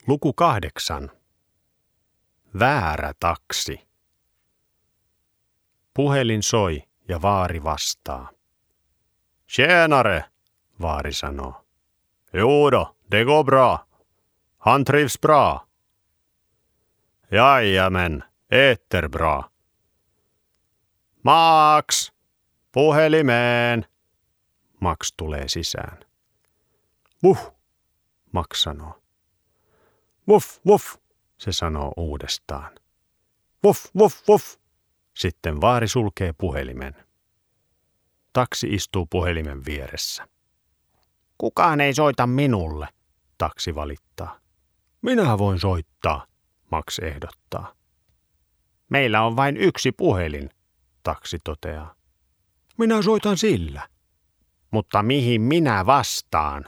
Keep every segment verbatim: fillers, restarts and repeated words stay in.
Luku kahdeksan. Väärä taksi. Puhelin soi ja vaari vastaa. Tjenare, vaari sanoo. Jodo, det går bra. Han trivs bra. Jajamän, äter bra. Max, puhelimeen. Max tulee sisään. Vuh, Max sanoo. Vuff, vuff, se sanoo uudestaan. Vuff, vuff, vuff. Sitten vaari sulkee puhelimen. Taksi istuu puhelimen vieressä. Kukaan ei soita minulle, taksi valittaa. Minä voin soittaa, Max ehdottaa. Meillä on vain yksi puhelin, taksi toteaa. Minä soitan sillä. Mutta mihin minä vastaan?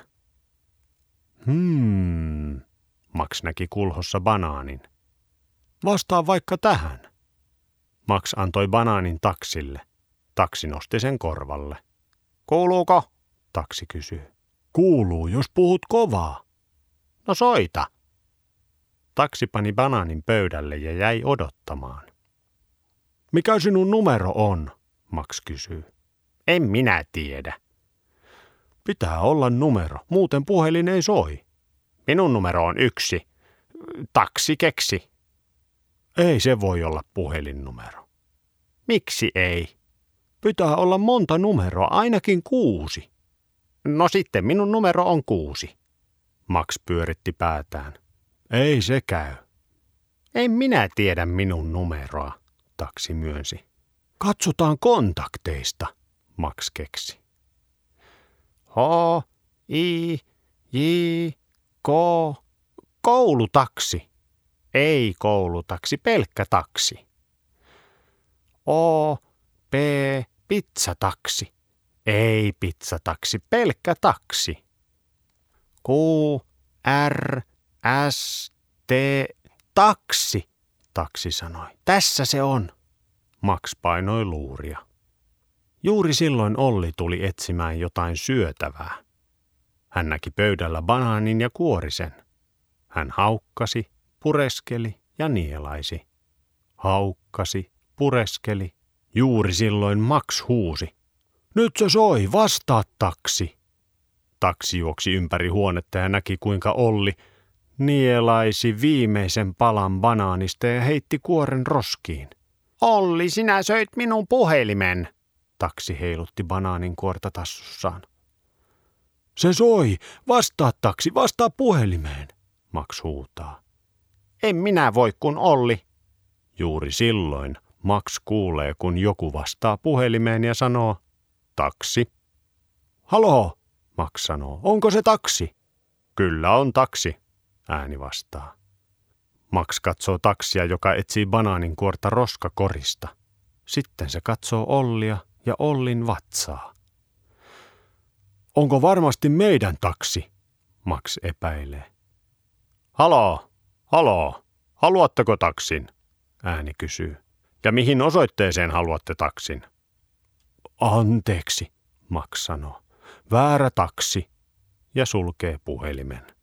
Hmm, Max näki kulhossa banaanin. Vastaa vaikka tähän. Max antoi banaanin taksille. Taksi nosti sen korvalle. Kuuluuko? Taksi kysyy. Kuuluu, jos puhut kovaa. No soita. Taksi pani banaanin pöydälle ja jäi odottamaan. Mikä sinun numero on? Max kysyy. En minä tiedä. Pitää olla numero, muuten puhelin ei soi. Minun numero on yksi. Taksi keksi. Ei se voi olla puhelinnumero. Miksi ei? Pitää olla monta numeroa, ainakin kuusi. No sitten minun numero on kuusi. Max pyöritti päätään. Ei se käy. En minä tiedä minun numeroa, taksi myönsi. Katsotaan kontakteista, Max keksi. H, I, J, K, koulutaksi. Ei koulutaksi, pelkkä taksi. O, P, pizzataksi. Ei pizzataksi, pelkkä taksi. Q, R, S, T, taksi, taksi sanoi. Tässä se on. Max painoi luuria. Juuri silloin Olli tuli etsimään jotain syötävää. Hän näki pöydällä banaanin ja kuori sen. Hän haukkasi, pureskeli ja nielaisi. Haukkasi, pureskeli. Juuri silloin Max huusi. Nyt se soi, vastaa taksi. Taksi juoksi ympäri huonetta ja näki kuinka Olli nielaisi viimeisen palan banaanista ja heitti kuoren roskiin. Olli, sinä söit minun puhelimen. Taksi heilutti banaanin kuorta tassussaan. Se soi, vastaa taksi, vastaa puhelimeen, Max huutaa. En minä voi kun Olli. Juuri silloin Max kuulee, kun joku vastaa puhelimeen ja sanoo, taksi. Haloo, Max sanoo, onko se taksi? Kyllä on taksi, ääni vastaa. Max katsoo taksia, joka etsii banaanin kuorta roskakorista. Sitten se katsoo Ollia ja Ollin vatsaa. Onko varmasti meidän taksi? Max epäilee. Haloo, haloo, haluatteko taksin? Ääni kysyy. Ja mihin osoitteeseen haluatte taksin? Anteeksi, Max sanoo. Väärä taksi ja sulkee puhelimen.